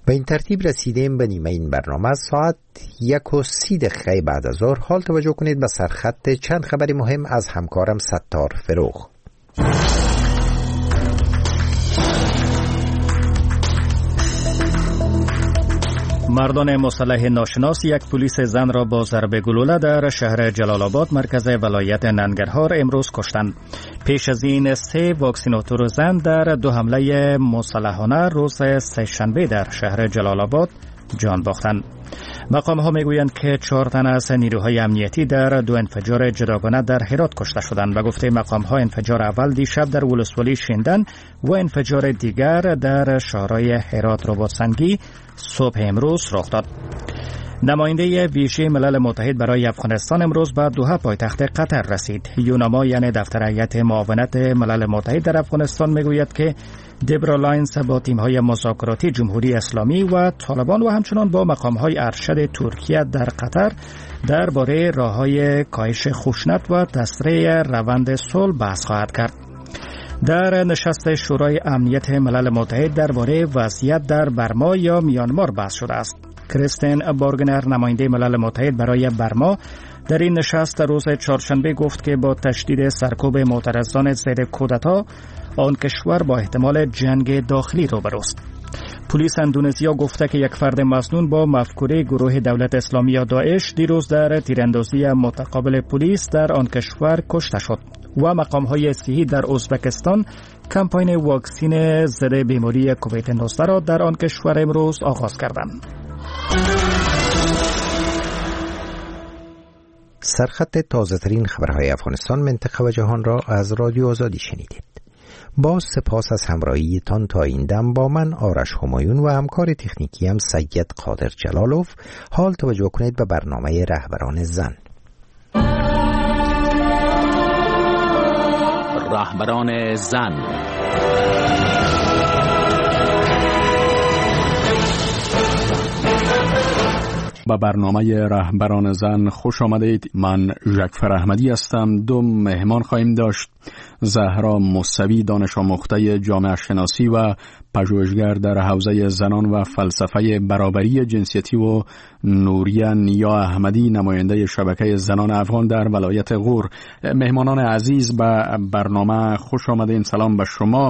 به این ترتیب رسیدیم به نیمه این برنامه. ساعت 1:30 بعد از ظهر. حال توجه کنید به سرخط چند خبری مهم از همکارم ستار فروغ. مردان مسلح ناشناس یک پلیس زن را با ضرب گلوله در شهر جلال آباد مرکز ولایت ننگرهار امروز کشتند. پیش از این 3 واکسیناتور زن در 2 حمله مسلحانه روز سه‌شنبه در شهر جلال آباد جان باختند. مقام ها میگویند که 4 تن از نیروهای امنیتی در 2 انفجار جداگانه در هرات کشته شدند و گفته مقام ها انفجار اول دیشب در ولسوالی شیندن و انفجار دیگر در شهرهای هرات رباطسنگی صبح امروز رخ داد. نماینده ویژه ملل متحد برای افغانستان امروز به دوحه پایتخت قطر رسید. یوناما یعنی دفتر هیئت معاونت ملل متحد در افغانستان میگوید که دبرا لاینز با تیم‌های مذاکراتی جمهوری اسلامی و طالبان و همچنان با مقام‌های ارشد ترکیه در قطر درباره راه‌های کاهش خشونت و تسریع روند صلح بحث خواهد کرد. در نشست شورای امنیت ملل متحد درباره وضعیت در برما یا میانمار بحث شده است. کریستین بارگنر نماینده ملل متحد برای برما در این نشست روز چهارشنبه گفت که با تشدید سرکوب معترضان ضد کودتا آن کشور با احتمال جنگ داخلی روبروست. پلیس اندونزیا گفته که یک فرد مسنون با مفکوره گروه دولت اسلامی یا داعش دیروز در تیراندازی متقابل پلیس در آن کشور کشته شد و مقام‌های صحی در ازبکستان کمپاین واکسین ضد بیماری کووید 19 را در آن کشور امروز آغاز کردند. سرخط تازه ترین خبرهای افغانستان، منطقه و جهان را از رادیو آزادی شنیدید. با سپاس از همراهیتان تا این دم با من آرش همایون و همکار تکنیکی هم سید قادر جلالوف. حال توجه کنید به برنامه رهبران زن. رهبران زن. با برنامه رهبران زن خوش آمدید. من ژکفر احمدی هستم. 2 مهمان خواهیم داشت. زهرا موسوی، دانش آموخته جامعه شناسی و پژوهشگر در حوزه زنان و فلسفه برابری جنسیتی و نوریه نیا احمدی، نماینده شبکه زنان افغان در ولایت غور. مهمانان عزیز به برنامه خوش آمدین. سلام به شما.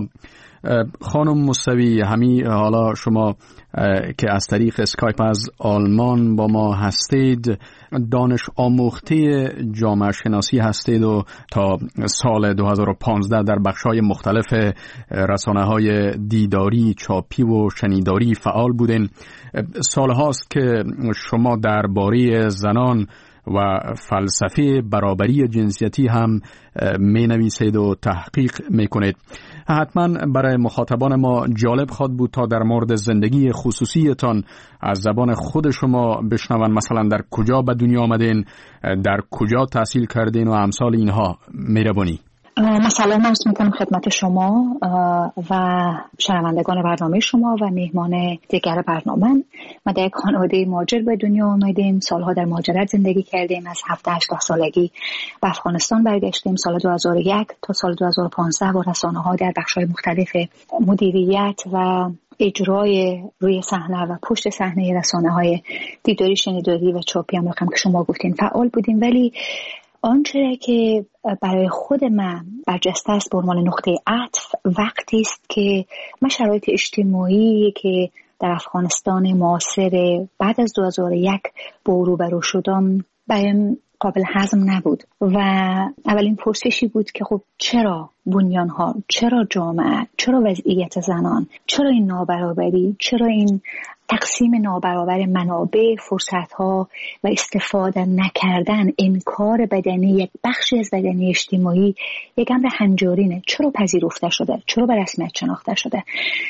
خانم موسوی، حالا شما که از طریق اسکایپ از آلمان با ما هستید، دانش آموخته جامعه شناسی هستید و تا سال 2015 در بخش‌های مختلف رسانه‌های دیداری، چاپی و شنیداری فعال بودین. سال‌هاست که شما درباره زنان و فلسفه برابری جنسیتی هم می نویسید و تحقیق می کنید. حتما برای مخاطبان ما جالب خواهد بود تا در مورد زندگی خصوصیتان از زبان خود شما بشنون. مثلا در کجا به دنیا آمدین، در کجا تحصیل کردین و امثال اینها. مهربانی. سلام عرض میکنم خدمت شما و شنوندگان برنامه شما و مهمان دیگر برنامه. ما در یک خانواده مهاجر به دنیا آمدیم. سالها در مهاجرت زندگی کردیم. از 17-18 سالگی به افغانستان برگشتیم. سال 2001 تا سال 2015 با رسانه‌ها در بخش‌های مختلف مدیریت و اجرای روی صحنه و پشت صحنه رسانه‌های دیداری، شنیداری و چاپی هم که شما گفتین فعال بودیم. ولی آنچه که برای خود من برجسته است به عنوان نقطه عطف وقتی است که من شرایط اجتماعی که در افغانستان معاصر بعد از 2001 با او روبرو شدم برایم قابل هضم نبود و اولین پرسشی بود که خب چرا بنیانها، چرا جامعه، چرا وضعیت زنان، چرا این نابرابری، چرا این تقسیم نابرابر منابع، فرصتها و استفاده نکردن، انکار بدنی، یک بخشی از بدنی اجتماعی یک امر هنجارینه، چرا پذیرفته شده، چرا به رسمیت شناخته شده.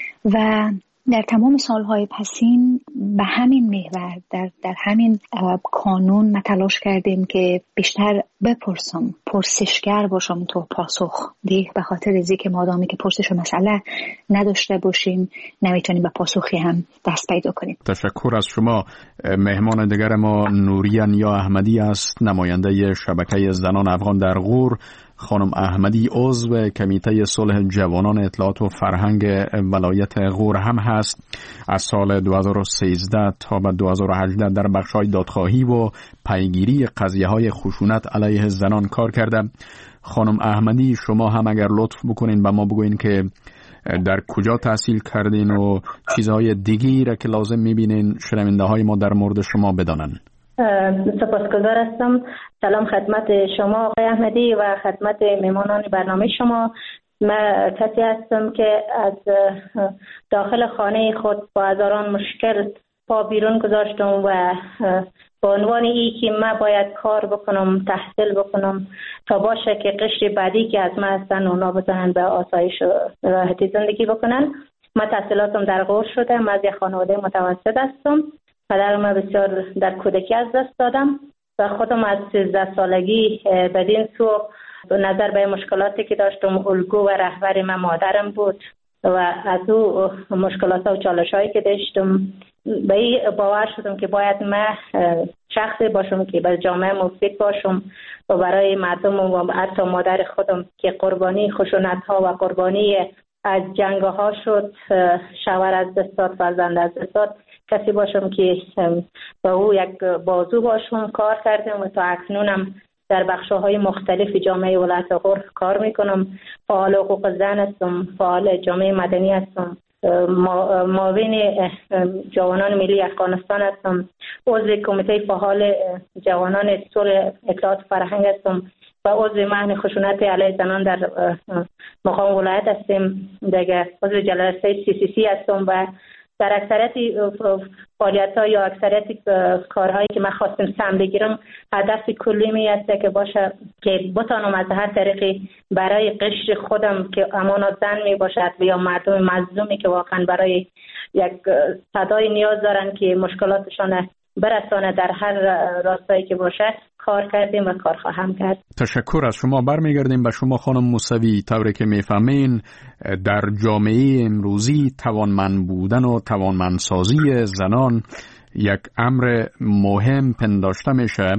و در تمام سالهای پسین به همین محور در همین کانون ما تلاش کردیم که بیشتر بپرسم، پرسشگر باشم تو پاسخ ده، به خاطر که مادامی که پرسش و مسئله نداشته باشیم نمیتونیم به پاسخی هم دست پیدا کنیم. تشکر از شما. مهمان دیگر ما نوریه نیا احمدی است، نماینده شبکه زنان افغان در غور خانم احمدی عضو کمیته صلح جوانان اطلاعات و فرهنگ ولایت غور هم هست. از سال 2013 تا به 2018 در بخش‌های دادخواهی و پیگیری قضیه‌های خشونت علیه زنان کار کرده. خانم احمدی، شما هم اگر لطف بکنین به ما بگوین که در کجا تحصیل کردین و چیزهای دیگی را که لازم میبینین شنونده های ما در مورد شما بدانن. سپاسگزار هستم. سلام خدمت شما آقای احمدی و خدمت مهمانان برنامه شما. من کسی هستم که از داخل خانه خود با هزاران مشکل پا بیرون گذاشتم و با عنوان ای که من باید کار بکنم، تحصیل بکنم تا باشه که قشر بعدی که از من هستن اونا بتونن به آسایش و راحتی زندگی بکنن. من تحصیلاتم در غور شده. من از یک خانواده متوسط هستم. پدرم بسیار در کودکی از دست دادم و خودم از 13 سالگی بدین سو نظر به مشکلاتی که داشتم الگو و رهبر من مادرم بود و از او مشکلات و چالش‌هایی که داشتم به این باور شدم که باید من شخصی باشم که به جامعه مفید باشم و برای مردم و حتی مادر خودم که قربانی خشونت‌ها و قربانی از جنگ‌ها شد، شوهر از دست داد، فرزند از دست داد، کسی باشم که با او یک بازو باشم. کار کردم و تا اکنونم در بخش‌های مختلف جامعه ولایت غور کار میکنم. فعال حقوق زن هستم، فعال جامعه مدنی هستم، معاون جوانان ملی افغانستان هستم، عضو کمیته فعال جوانان صلح اطلاعات فرهنگ هستم و عضو مهن خشونت علیه زنان در مقام ولایت هستیم. دیگه عضو جلسه CCC هستم و در اکثریت فعالیت‌ها یا اکثریت کارهایی که من خواستم سهم بگیرم هدف کلی می است که باشه که بتانم از هر طریقی برای قشر خودم که امانت زن می باشد یا مردم مظلومی که واقعا برای یک صدای نیاز دارن که مشکلاتشان برسانه در هر راستایی که باشه کار کردیم و کار خواهم کرد. تشکر از شما. برمیگردیم به شما خانم موسوی. طوری که میفهمین در جامعه امروزی توانمند بودن و توانمندسازی زنان یک امر مهم پنداشته میشه.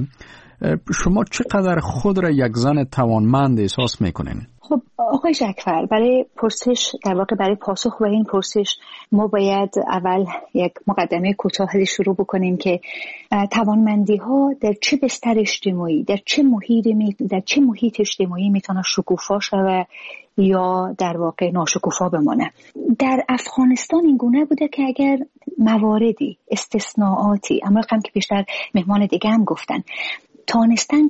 شما چقدر خود را یک زن توانمند احساس میکنین؟ خب آقای جعفر، برای پرسش در واقع برای پاسخ به این پرسش ما باید اول یک مقدمه کوتاهی شروع بکنیم که توانمندی ها در چه بستر اجتماعی، در چه محیط اجتماعی میتونه شکوفا شود یا در واقع ناشکوفا بمانه. در افغانستان این گونه بوده که اگر مواردی استثناءاتی، اما رقم که بیشتر مهمان دیگه هم گفتن، تانستن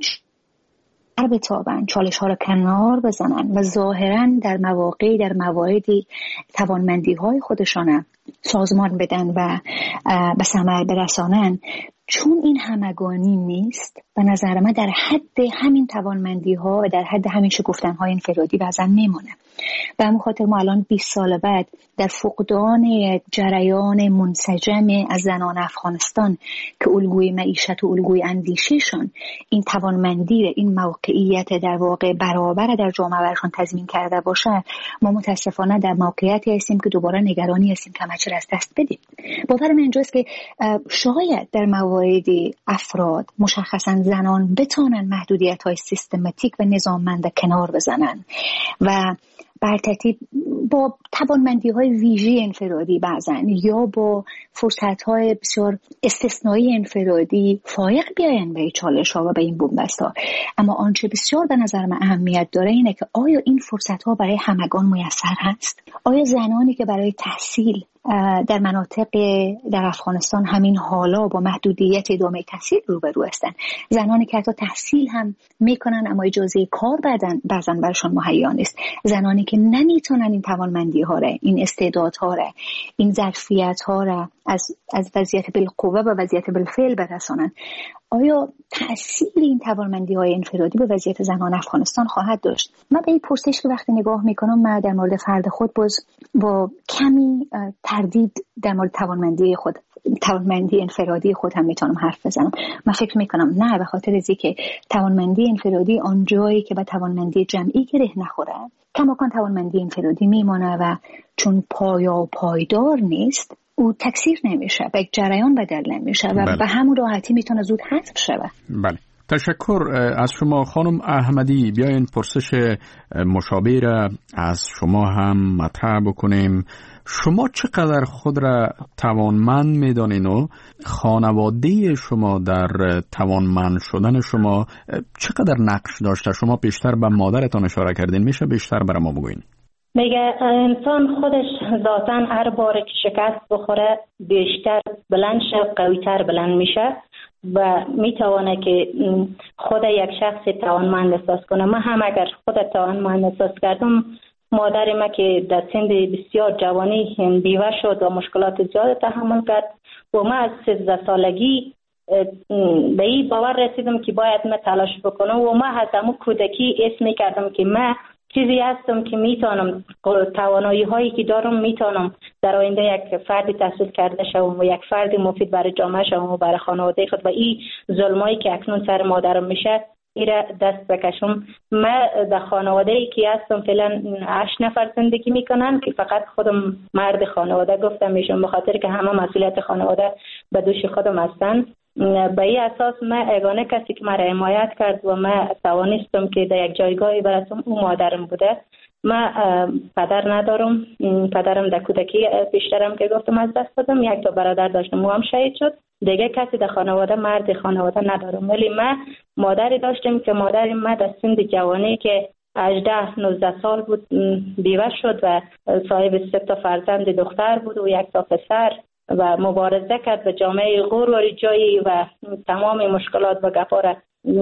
بتابن، چالش ها را کنار بزنن و ظاهرا در مواردی توانمندی های خودشان سازمان بدن و به ثمر برسانن، چون این همگانی نیست به نظر من در حد همین توانمندی ها و در حد همین شکفتن های انفرادی بعضا میمونه. به همون خاطر ما الان 20 سال بعد در فقدان جریان منسجم از زنان افغانستان که الگوی معیشت و الگوی اندیششان این توانمندی، این موقعیت در واقع برابر در جامعه برشان تضمین کرده باشه، ما متاسفانه در موقعیتی هستیم که دوباره نگرانی هستیم که همه از دست بدیم. باور من اینجاست که شاید در مواردی افراد مشخصا زنان بتونن محدودیت‌های سیستماتیک و نظاممند کنار بزنن و بر ترتیب با توانمندی‌های ویژه انفرادی بعضن یا با فرصت‌های بسیار استثنایی انفرادی فایق بیاین به چالش‌ها و به این بنبست‌ها. اما آنچه بسیار به نظر من اهمیت داره اینه که آیا این فرصت‌ها برای همگان میسر هست؟ آیا زنانی که برای تحصیل در مناطق در افغانستان همین حالا با محدودیت ادامه تحصیل روبرو هستند، زنانی که حتی تحصیل هم میکنن اما اجازه کار بعضا برشان مهیا نیست، زنانی که نمیتونن این توانمندی ها را، این استعدادها را، این ظرفیت ها را از وضعیت بالقوه به وضعیت بالفعل برسانن، آیا تأثیر این توانمندی های انفرادی به وضعیت زنان افغانستان خواهد داشت؟ من به این پرسش که وقتی نگاه میکنم، من در مورد فرد خود باز با کمی تردید در مورد توانمندی انفرادی خود هم میتونم حرف بزنم. من فکر میکنم نه، به خاطر از اینکه توانمندی انفرادی آنجایی که به توانمندی جمعی گره نخوره، کماکان توانمندی انفرادی میمانه و چون پایدار نیست او تکثیر نمیشه، به یک جریان بدل نمیشه و به همون راحتی میتونه زود حذف شود. بله، تشکر از شما خانم احمدی. بیاین پرسش مشابه را از شما هم مطرح بکنیم. شما چقدر خود را توانمند میدانین و خانواده شما در توانمند شدن شما چقدر نقش داشته؟ شما بیشتر به مادرتان اشاره کردین، میشه بیشتر برای ما بگوین؟ میگه انسان خودش ذاتاً هر بار که شکست بخوره بیشتر بلند شه، قوی‌تر بلند میشه و میتونه که خود یک شخص توانمند احساس کنه. من هم اگر خود توانمند احساس کردم، مادر ما که در سن بسیار جوانی بیوه شد و مشکلات زیاد تحمل کرد و ما از 13 سالگی به این باور رسیدم که باید من تلاش بکنم و ما از همون کودکی اسم میکردم که من چیزی هستم که میتونم، توانایی هایی که دارم میتونم در آینده یک فرد تحصیل کرده شوم و یک فرد مفید برای جامعه شوم و برای خانواده خود و این ظلمایی که اکنون سر مادرم میشه ایره دست بکشم. من در خانواده ای که هستم فعلا 8 نفر زندگی میکنن که فقط خودم مرد خانواده گفتم میشم، به خاطر که همه مسئولیت خانواده به دوش خودم هستن. به این اساس من یگانه کسی که مرا حمایت کرد و من توانستم که در یک جایگاهی برسم اون مادرم بوده. من پدر ندارم، پدرم در کودکی بیشترم که گفتم از دست دادم. یک تا برادر داشتم او هم شهید شد. دیگه کسی در خانواده، مرد خانواده ندارم، ولی من مادری داشتم که مادر من در سن جوانی که 18-19 سال بود بیوه شد و صاحب 3 تا فرزند دختر بود و 1 تا پسر و مبارزه کرد به جامعه غوروری جایی و تمام مشکلات و گفا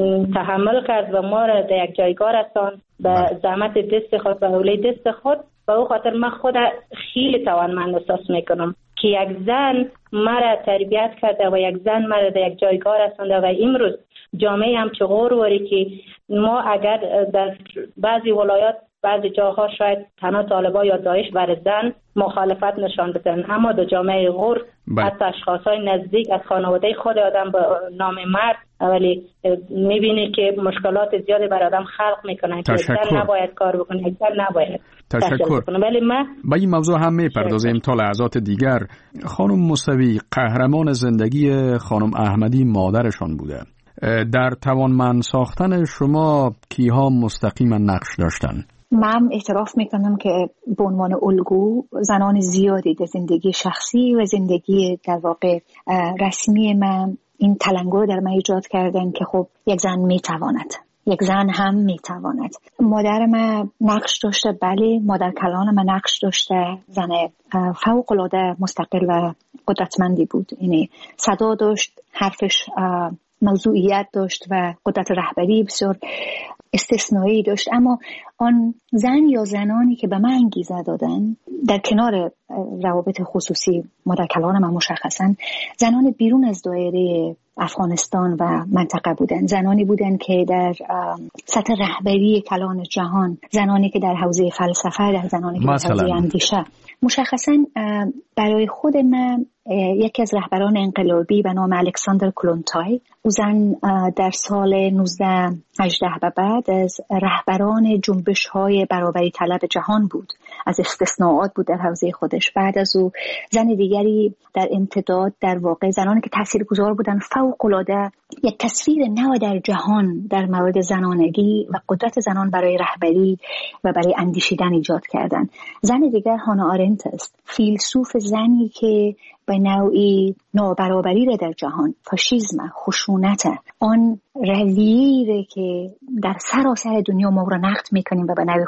تحمل کرد و ما را در یک جایگاه رساند به زحمت دست خود و حوله دست خود. و او خاطر من خود خیلی توانمند احساس میکنم که یک زن مرا تربیت کرده و یک زن مرا در یک جایگاه رسانده و امروز جامعه هم چه غوروری که ما اگر در بعضی ولایات بعضی جاها شاید تنها طالبان یا داعش بر زن مخالفت نشان بدن، اما در جامعه غور حتی اشخاصای نزدیک از خانواده خود آدم به نام مرد ولی میبینی که مشکلات زیادی بر آدم خلق میکنن که زن نباید کار بکنه، زن نباید. تشکر. ولی من با این موضوع هم میپردازیم تا لحظات دیگر. خانم موسوی، قهرمان زندگی خانم احمدی مادرشان بوده. در توانمند ساختن شما کیها مستقیما نقش داشتن؟ من اعتراف میکنم که به عنوان الگو زنان زیادی در زندگی شخصی و زندگی در واقع رسمی من این تلنگر در من ایجاد کردن که خب یک زن میتواند، یک زن هم میتواند. مادر من نقش داشته، بله، مادر کلان من نقش داشته. زن فوق العاده مستقل و قدرتمندی بود، یعنی صدا داشت، حرفش موضوعیت داشت و قدرت رهبری بسیار استثنایی داشت. اما آن زن یا زنانی که به من انگیزه دادن در کنار روابط خصوصی مادر کلان من مشخصا زنان بیرون از دایره افغانستان و منطقه بودن، زنانی بودن که در سطح رهبری کلان جهان، زنانی که در حوزه فلسفه، در زنانی که در حوزه اندیشه. مشخصا برای خود من یکی از رهبران انقلابی به نام الکساندر کلونتای، او زن در سال 1918 به بعد از رهبران جنبش‌های برابری طلب جهان بود، از استثناءات بود در حوزه خودش. بعد از او زن دیگری در امتداد، در واقع زنانی که تاثیرگذار بودن فوق‌العاده یک تصویر نو در جهان در مورد زنانگی و قدرت زنان برای رهبری و برای اندیشیدن ایجاد کردن. زن دیگر هانا آرنت است، فیلسوف زنی که به نوعی نابرابری را در جهان، فاشیسم، خشونت، آن رویه‌ای که در سراسر دنیا ما را نقد میکنیم و به نوعی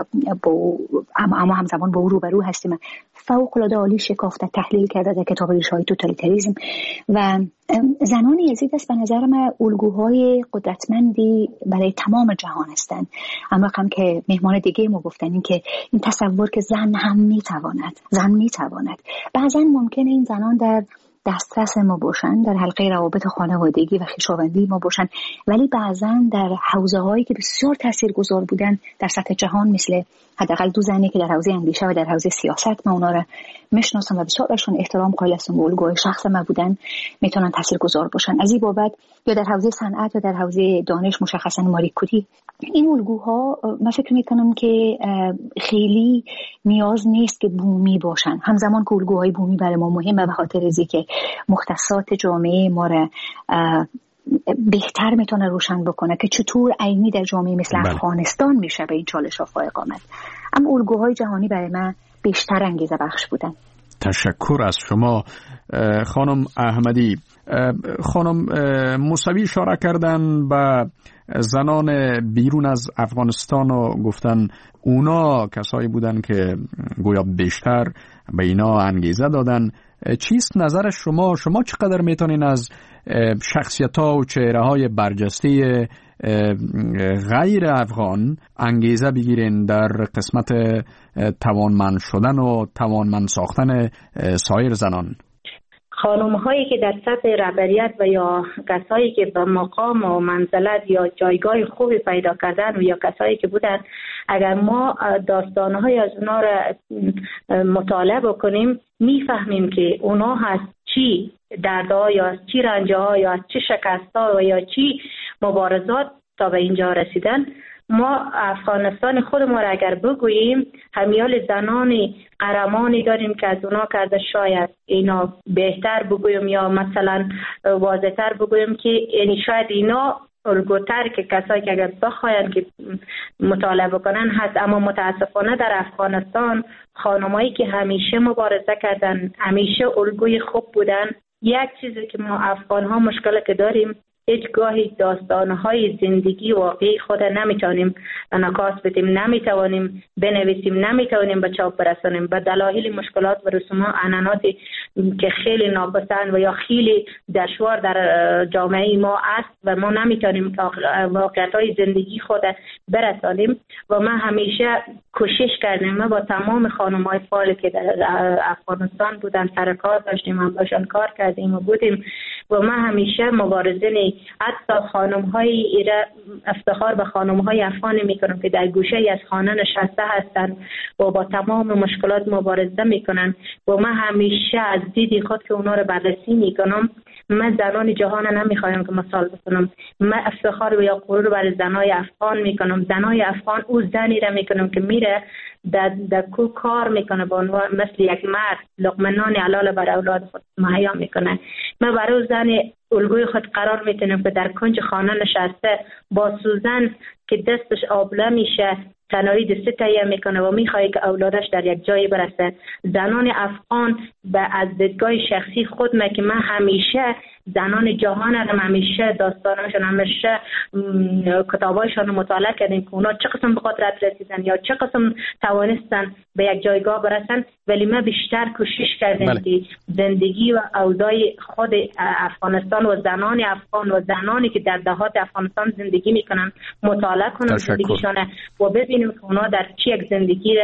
اما همزمان با او روبرو هستیم، فوق‌العاده عالی شکافته تحلیل کرده در کتاب ریشه‌های توتالیتاریسم. و زنان یزید است به نظر من الگوهای قدرتمندی برای تمام جهان هستند. اما هم که مهمان دیگه ما گفتن این که این تصور که زن هم میتواند، زن میتواند، بعضا ممکنه این زنان در دسترس ما باشن، در حلقه روابط خانوادگی و خویشاوندی ما باشن، ولی بعضا در حوزه‌هایی که بسیار تاثیرگذار بودن در سطح جهان، مثل حداقل 2 زنی که در حوزه اندیشه و در حوزه سیاست، من اونا رو میشناسم و بسیار برشون احترام قائل هستم، الگوی شخص من بودن، میتونن تاثیرگذار باشن. از این بابت یا در حوزه صنعت یا در حوزه دانش، مشخصا ماری کوری، این الگوها من فکر میکنم که خیلی نیاز نیست که بومی باشن. همزمان که الگوهای بومی برای ما مهمه به خاطر اینکه مختصات جامعه ما را بهتر میتونه روشن بکنه که چطور عینی در جامعه مثل افغانستان میشه به این چالش ها فائق آمد. اما الگوهای جهانی برای من بیشتر انگیزه بخش بودن. تشکر از شما خانم احمدی. خانم موسوی اشاره کردن به زنان بیرون از افغانستان و گفتن اونا کسایی بودن که گویا بیشتر به اینا انگیزه دادن. چیست نظر شما؟ شما چقدر میتونین از شخصیت‌ها و چهره‌های برجسته غیر افغان انگیزه بگیرین در قسمت توانمند شدن و توانمند ساختن سایر زنان؟ خانم هایی که در سطح رهبریت و یا کسایی که به مقام و منزلت یا جایگاه خوبی پیدا کردن و یا کسایی که بودن، اگر ما داستانهای از اونا را مطالعه بکنیم میفهمیم که اونا از چی دردها یا از چی رنجها یا از چی شکستها و یا چی مبارزات تا به اینجا رسیدن. ما افغانستان خود ما را اگر بگوییم همیال زنانی قهرمانی داریم که از اونا کرده، شاید اینا بهتر بگویم یا مثلا واضح‌تر بگویم که یعنی شاید اینا الگوتر که کسایی که اگر بخواین که مطالعه بکنن هست. اما متاسفانه در افغانستان خانمایی که همیشه مبارزه کردن، همیشه الگوی خوب بودن. یک چیزی که ما افغان ها مشکل که داریم، هیچ گاهی داستانهای زندگی واقعی خود نمیتونیم انعکاس بدیم، نمیتوانیم بنویسیم، نمیتوانیم به چاپ برسانیم به دلایل مشکلات و رسومات عنعناتی که خیلی ناپسند و یا خیلی دشوار در جامعه ما است و ما نمیتونیم واقعیت‌های زندگی خود برسانیم. و ما همیشه کوشش کردیم، ما با تمام خانم‌های فعال که در افغانستان بودن سر کار داشتیم، هم باشون کار کردیم و بودیم و ما همیشه مبارزین حتی خانم‌های ایره افتخار به خانم‌های افغان میکنم که در گوشه از خانه نشسته هستند و با تمام مشکلات مبارزه میکنن و ما همیشه از دید خود که اونا رو بررسی میکنم. من زنان جهان نمیخوایم که مثال بزنم، من افتخار یا غرور بر زنای افغان میکنم. زنای افغان او زنی را میکنم که میره در کو کار میکنه با مثل یک مرد لقمه نان حلال بر اولاد خود مهیا میکنه. من برای زن الگوی خود قرار میتونم که در کنج خانه نشسته با سوزن که دستش آبله میشه تنهایی دسته تهیه میکنه و میخواد که اولادش در یک جایی برسه. زنان افغان از دیدگاه شخصی خود که من همیشه زنان جهان هم همیشه داستانشون همیشه کتابایشون مطالعه کردیم که اونا چه قسم به قدرت رسیدن یا چه قسم توانستن به یک جایگاه برسن، ولی ما بیشتر کوشش کردیم که زندگی و اوضاع خود افغانستان و زنان افغان و زنانی که در دهات افغانستان زندگی میکنن مطالعه کنن زندگیشون و ببینیم که اونا در چه یک زندگی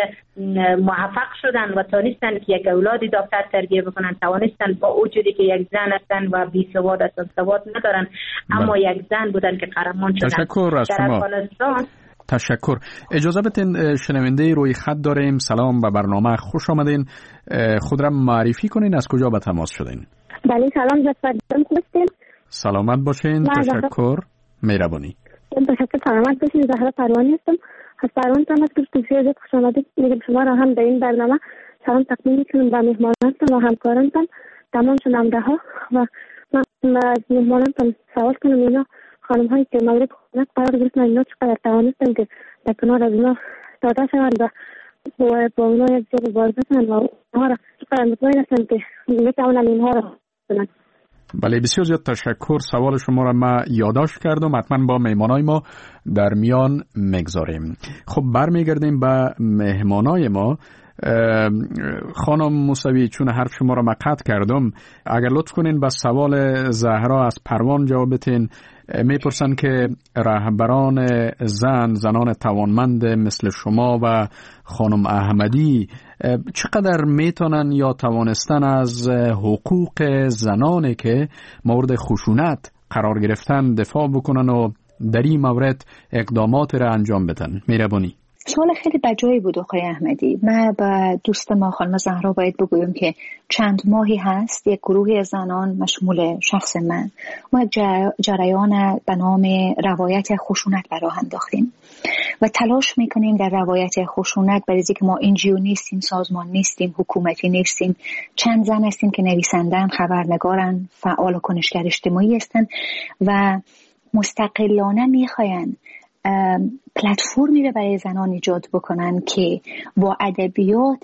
موفق شدن و توانستن که یک اولادی دکتر تربیه بکنن، توانستن با وجودی که یک زن هستن و بی سواد هستن، سواد ندارن اما یک زن بودن که قهرمان شدن. تشکر از شما. تشکر. اجازه بدین شنونده روی خط داریم. سلام به برنامه، خوش آمدین. خود را معرفی کنین، از کجا به تماس شدین؟ بله سلام جناب. سلامت باشین. تشکر. مهربانی. تشکر. سلامت باشین. زهرا پروانی هستم. از پروان تماس گرفتم. خوش آمدید. میگم شما را هم در این برنامه سلام تقدیم می‌کنم به مهمانانتان و همکارانتان، تمام شنونده ها و من از مهمانانتان سوال کنم اینا خانم هایی که مورد خشونت قرار گرفتن اینا چقدر توانستن که در کنار از اینا ساده شوند و با اونا یک جا مبارزه کنند و اونها را چقدر مطمئن هستند که میتوانند اینها را کنند. بله بسیار زیاد تشکر. سوال شما را من یادداشت کردم، حتما با مهمانای ما در میان میگذاریم. خب برمیگردیم به مهمانای ما. خانم موسوی، چون حرف شما را من قطع کردم، اگر لطف کنین به سوال زهرا از پروان جواب بدین. میپرسن که رهبران زنان توانمند مثل شما و خانم احمدی چقدر میتونن یا توانستن از حقوق زنانی که مورد خشونت قرار گرفتن دفاع بکنن و در این مورد اقدامات را انجام بدن؟ مهربانی. سوال خیلی بجایی بود آقای احمدی. من با دوست ما خانم زهرا باید بگویم که چند ماهی هست یک گروه زنان مشمول شخص من ما جریان به نام روایت خشونت براه انداختیم و تلاش میکنیم در روایت خشونت، برای اینکه ما NGO نیستیم، سازمان نیستیم، حکومتی نیستیم، چند زن هستیم که نویسندن، خبرنگارن، فعال و کنشگر اجتماعی هستن و مستقلانه میخواین پلتفرمی رو برای زنان ایجاد بکنن که با ادبیات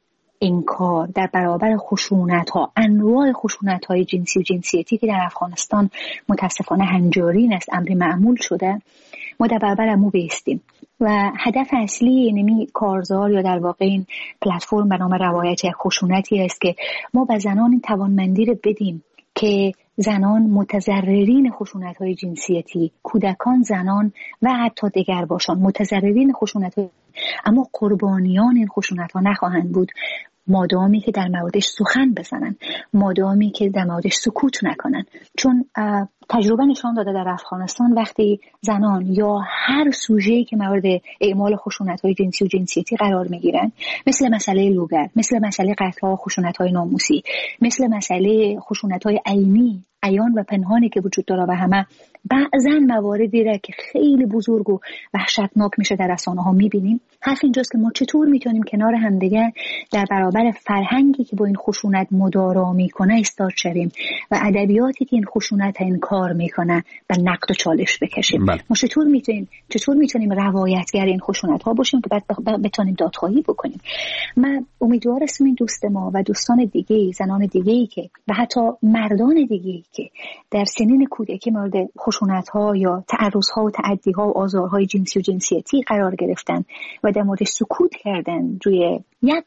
انکار در برابر خشونت‌ها، انواع خشونت‌های جنسی و جنسیتی که در افغانستان متاسفانه هنجارین است، امر معمول شده، ما در برابر امو بیستیم و هدف اصلی اینمی کارزار یا در واقع این پلتفرم به نام روایت خشونتی است که ما به زنان این توانمندی رو بدیم که زنان متضررین خشونت‌های جنسیتی، کودکان، زنان و حتی دیگر باشان متضررین خشونت‌های، اما قربانیان این خشونت‌ها نخواهند بود مادامی که در موردش سخن بزنن، مادامی که در موردش سکوت نکنن. چون تجربه نشان داده در افغانستان وقتی زنان یا هر سوژه‌ای که مورد اعمال خشونت‌های جنسی و جنسیتی قرار می‌گیرن، مثل مسئله لوگر، مثل مسئله قتل‌ها و خشونت‌های ناموسی، مثل مسئله خشونت‌های عینی، عیان و پنهانی که وجود داره و همه بعضن مواردی را که خیلی بزرگ و وحشتناک میشه در رسانه‌ها می‌بینیم. حرف اینجاست که ما چطور میتونیم کنار همدیگه در برابر فرهنگی که با این خشونت مدارا میکنه ایستاد شویم و ادبیاتی که این خشونت انکار میکنه به نقد و چالش بکشیم. ما چطور میتونیم روایتگر این خشونت ها باشیم که بعد بتونیم دادخواهی بکنیم. من امیدوار هستم این دوست ما و دوستان دیگه، زنان دیگه‌ای که و حتی مردان دیگه‌ای که در سنین کودکی مورد خشونت ها یا تعرض ها و تعدی ها و آزارهای جنسی و جنسیتی قرار گرفتن و در موردش سکوت کردن روی یک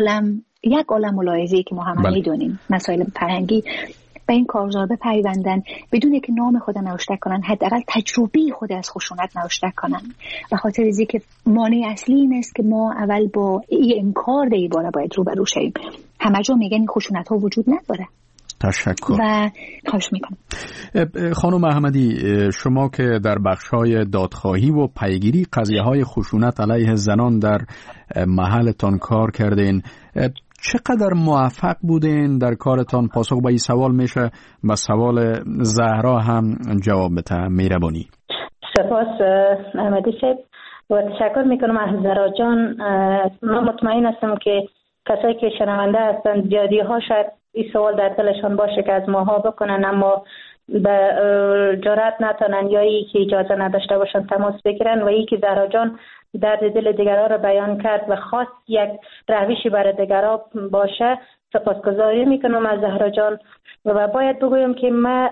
عالم ملاحظه‌ای که ما هم میدونیم، مسائل فرهنگی، به این کارزار بپیوندن بدون که نام خود نوشته کنن، حداقل تجربه خود از خشونت نوشته کنن. به خاطر اینکه مانع اصلی این است که ما اول با این انکار دی بالا باید روبرو شیم. همه جا میگن این خشونت ها وجود نداره. تشکر و خواهش میکنم. خانم احمدی، شما که در بخش‌های دادخواهی و پیگیری قضیه‌های خشونت علیه زنان در محلتان کار کردین، چقدر موفق بودین در کارتان؟ پاسخ به این سوال میشه به سوال زهرا هم جواب بده. مهربانی. سپاس احمدی صاحب و تشکر میکنم از زهرا جان. من مطمئن هستم که کسایی که شنونده هستند زیادی ها شاید این سوال در دلشان باشه که از ماها بکنن اما به جرأت نتونن یا ای که اجازه نداشته باشن تماس بگیرن و ای که زهرا جان درد دل دیگرها را بیان کرد و خواست یک روشی برای دیگرها باشه. سپاسگزاری میکنم از زهرا جان و باید بگویم که من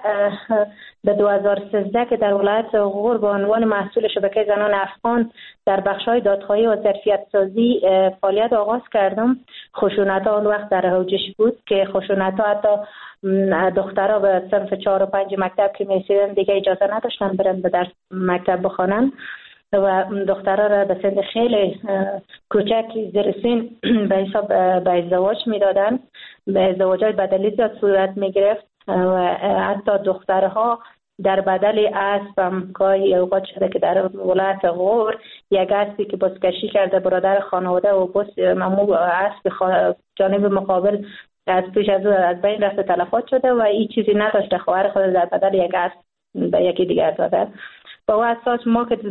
به 2013 که در ولایت غور به عنوان مسئول شبکه زنان افغان در بخش‌های دادخواهی و ظرفیت سازی فعالیت آغاز کردم. خشونت‌ها اون وقت در اوجش بود که خشونت‌ها حتی دخترها به صنف 4 و 5 مکتب که می‌رسیدن دیگه اجازه نداشتن برن به درس مکتب بخوانن و دخترها را به سن خیلی کوچک زیر سن به حساب به ازدواج میدادن. به ازدواج‌های بدلی زیاد صورت میگرفت و حتی دخترها در بدل اسب هم گاهی اوقات شده که در ولایت غور یک اسبی که بازکشی کرده برادر خانواده و بس ممو اسب جانب مقابل از پیش از بین رفته تلفات شده و این چیزی نداشته خواهر خود در بدل یک اسب به یکی دیگر داده. با اون اساس ما که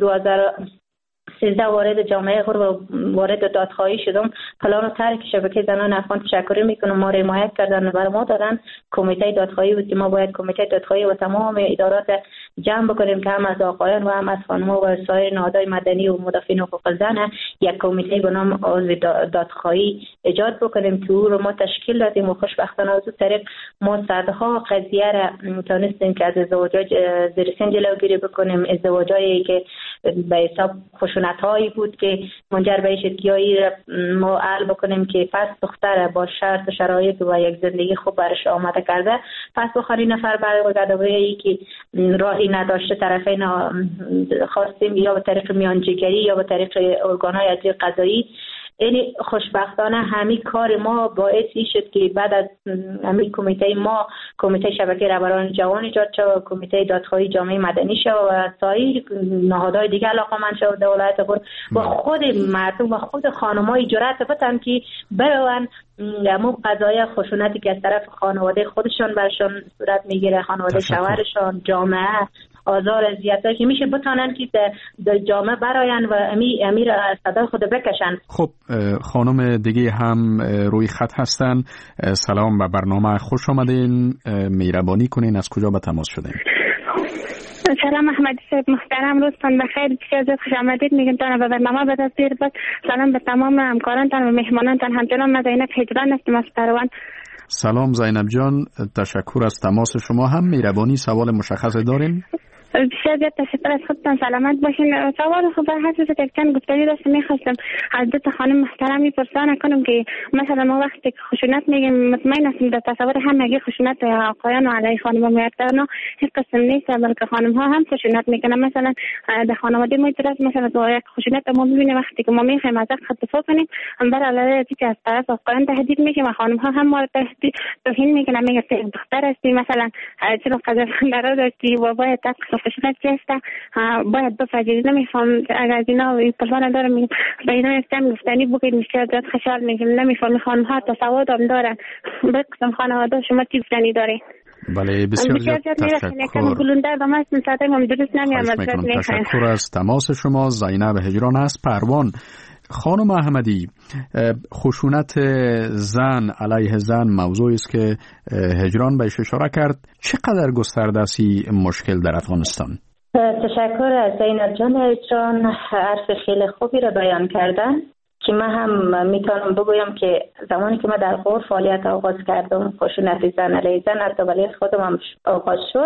2013 وارد جامعه غور و وارد دادخواهی شدم، پلان و طرح شبکه زنان افغان تشکر میکنم ما را حمایت کردن و بر ما دادن. کمیته دادخواهی بود که ما باید کمیته دادخواهی و تمام ادارات جمع بکنیم که هم از آقایان و هم از خانم‌ها و سایر نهادهای مدنی و مدافعین حقوق زن یک کمیته به نام عضو دادخواهی ایجاد بکنیم که او رو ما تشکیل دادیم و خوشبختانه از اون طریق ما صدها قضیه را تونستیم که از ازدواجات زیر سن جلوگیری بکنیم. ازدواجایی که به حساب خشونت‌هایی بود که منجر به اشتیایی را ما حل بکنیم که پس دختر با شرط شرایط و یک زندگی خوب برش آماده کرده پس بخوری نفر برای گدایی که راهی نداشته طرفین خواستیم یا به طریق میانجیگری یا به طریق ارگان‌های عدلی قضایی. یعنی خوشبختانه همین کار ما باعث شد که بعد از همین کمیته ما کمیته شبکه رهبران جوان ایجاد شد، کمیته دادخواهی جامعه مدنی شد و سایر نهادهای دیگه علاقه‌مند شد در ولایت غور و خود مردم و خود خانم‌های جرأت بتن که برون همون قضایا خشونتی که از طرف خانواده خودشان برشان صورت میگیره، خانواده شوهرشان، جامعه آزار اذیتایی که میشه بتانن که در جامعه براین و امیر از صدا خود بکشن. خب خانم دیگه هم روی خط هستن. سلام به برنامه، خوش آمدین. مهربانی کنین از کجا به تماس شدین؟ سلام احمدی صاحب محترم، روزتان بخیر. بسیار زیاد خوش آمدید میگم تان به برنامه به دست بیارید. سلام به تمام همکارانتان و مهمانانتان. همچنان من زینب هجران هستم از پروان. سلام زینب جان، تشکر از تماس شما. هم مهربانی سوال مشخص دارین؟ بسیار زیاد تشکر از خودتان، سلامت باشین. سوال خوب هست که چند گفتگو داشتم، می‌خواستم از دو تا خانم محترمی پرسان کنم که مثلا ما وقتی که خشونت میگیم مطمئن هستیم در تصور همگی خشونت آقایان علیه خانم‌ها میاد نه هیچ قسم نیست، بلکه خانم‌ها هم خشونت میکنن. مثلا در خانواده ما درست مثلا تو یک خشونت ما میبینیم وقتی که ما میخوایم از حق دفاع کنیم بر علیه چیزی از طرف آقایان تهدید میگیم و خانم‌ها هم ما تهدید توهین میکنن، میگن دختر هستی مثلا چرا قذافندرا داشتی و باید خشونت جسته باید بفجرید. نمیفهم اگر از اینا پرسان دارم به اینا استم گفتنی بگید میشه زیاد خشال میگم نمیفهم خانم‌ها تصاوت هم دارن. بقسم خانواده شما چی گفتنی داری؟ بله بسیار زیاد تشکر. گلوندر دم است مساعده من درست نمیام. تشکر از تماس شما. زینب هجران است پروان. خانم احمدی، خشونت زن علیه زن موضوعی است که هجران بهش اشاره کرد. چقدر گسترده است این مشکل در افغانستان؟ تشکر از زینب جان. هجران حرف خیلی خوبی را بیان کردن که من هم میتونم بگویم که زمانی که من در غور فعالیت آغاز کردم خشونت زن علیه زن از ولی خودم هم آغاز شد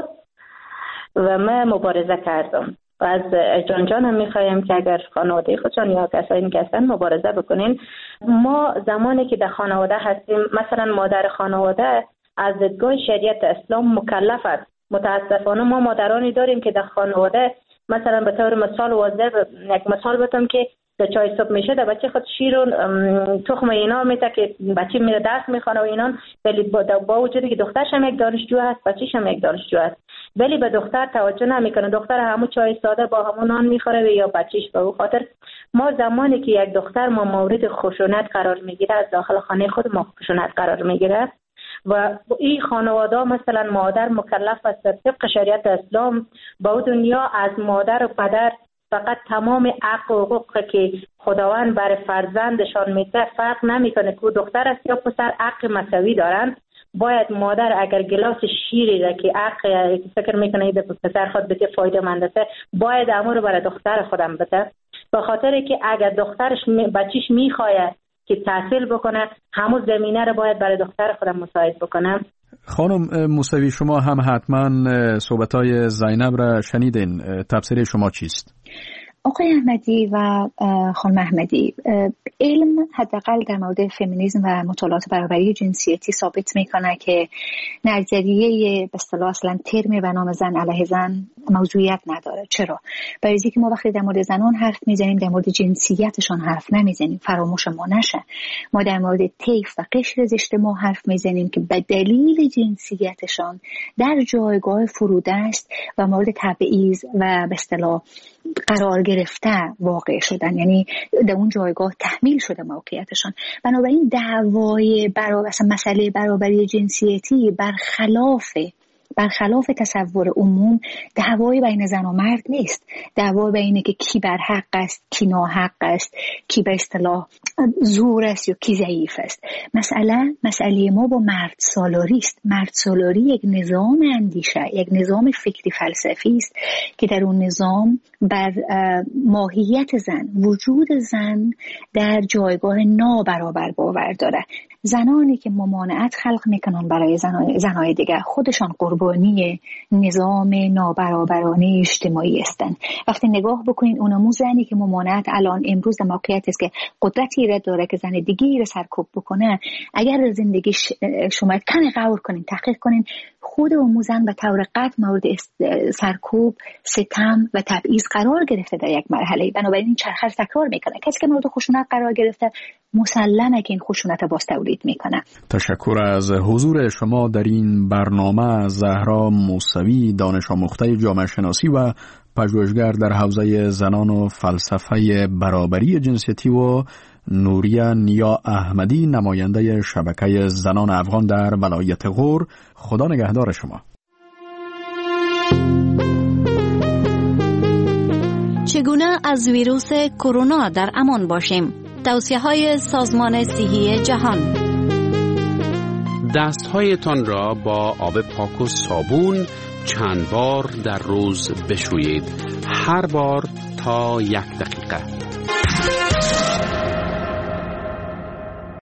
و من مبارزه کردم و از جان هم میخوایم که اگر خانواده خودشان یا کسایی که هستن مبارزه بکنین. ما زمانی که در خانواده هستیم مثلا مادر خانواده از دیدگاه شریعت اسلام مکلف است. متاسفانه ما مادرانی داریم که در خانواده مثلا به طور مثال واضح یک مثال بتم که در چای صبح میشه در بچه خود شیر و تخم اینا میده که بچه میره درس میخونه و اینا، ولی با وجودی که دخترش هم یک دانشجو هست بچه‌ش هم یک دانشجو هست ولی به دختر توجه نمیکنه. دختر همون چای ساده با همون نان میخوره یا بچه‌ش. به خاطر ما زمانی که یک دختر ما مورد خشونت قرار میگیره از داخل خانه خود ما خشونت قرار میگیره و این خانواده مثلا مادر مکلف است طبق شریعت اسلام با دنیا از مادر و پدر فقط تمام حق و حقوق که خداوند برای فرزندشان میده فرق نمیکنه که دختر است یا پسر حق مساوی دارند. باید مادر اگر گلاس شیری را که حق فکر میکنه به پسر خود بده فایده مند است باید امر برای دختر خودم بده، به خاطر که اگر دخترش بچیش میخواد که تحصیل بکنه همون زمینه رو باید برای دختر خودم مساعد بکنم. خانم موسوی شما هم حتما صحبت‌های زینب را شنیدین، تفسیر شما چیست؟ آقای احمدی و خانم احمدی، علم حداقل در مورد فمینیسم و مطالعات برابری جنسیتی ثابت میکنه که نظریه به اصطلاح اصلا ترم و نام زن علیه زن موضوعیت نداره. چرا؟ برای اینکه ما وقتی در مورد زنان حرف میزنیم در مورد جنسیتشان حرف نمیزنیم، فراموش ما نشه. ما در مورد طیف و قشر زشت ما حرف میزنیم که به دلیل جنسیتشان در جایگاه فروده است و مورد تبعیض و به اصطلاح قرار گرفته واقع شدن، یعنی در اون جایگاه تحمیل شده موقعیتشان. بنابراین دعوای اصلا مسئله برابری جنسیتی برخلاف تصور عموم دعوای بین زن و مرد نیست. دعوای بینه که کی بر حق است، کی ناحق است، کی به اصطلاح زور است یا کی ضعیف است. مسئله ما با مرد سالاری است. مرد سالاری یک نظام اندیشه، یک نظام فکری فلسفی است که در اون نظام بر ماهیت زن، وجود زن در جایگاه نابرابر باور داره. زنانی که ممانعت خلق میکنن برای زنهای دیگر خودشان قربانی نظام نابرابرانه اجتماعی هستند. وقتی نگاه بکنین اون زنی که ممانعت الان امروز در موقعیت است که قدرتی را داره که زن دیگری را سرکوب بکنه، اگر زندگی شما کمی غور کنین، تحقیق کنین، خود اون زن به طور قطع مورد سرکوب، ستم و تبعیض قرار گرفته در یک مرحله. بنابراین چرخه تکرار میکنه. کسی که مورد خشونت قرار گرفته مسلمه که این خشونت باز تولید میکنه. تشکر از حضور شما در این برنامه. زهرا موسوی، دانش آموخته جامعه شناسی و پژوهشگر در حوزه زنان و فلسفه برابری جنسیتی، و نوریا نیا احمدی، نماینده شبکه زنان افغان در ولایت غور. خدا نگهدار شما. چگونه از ویروس کرونا در امان باشیم؟ توصیه‌های سازمان صحی جهان. دستهایتان را با آب پاک و صابون چند بار در روز بشویید، هر بار تا 1 دقیقه.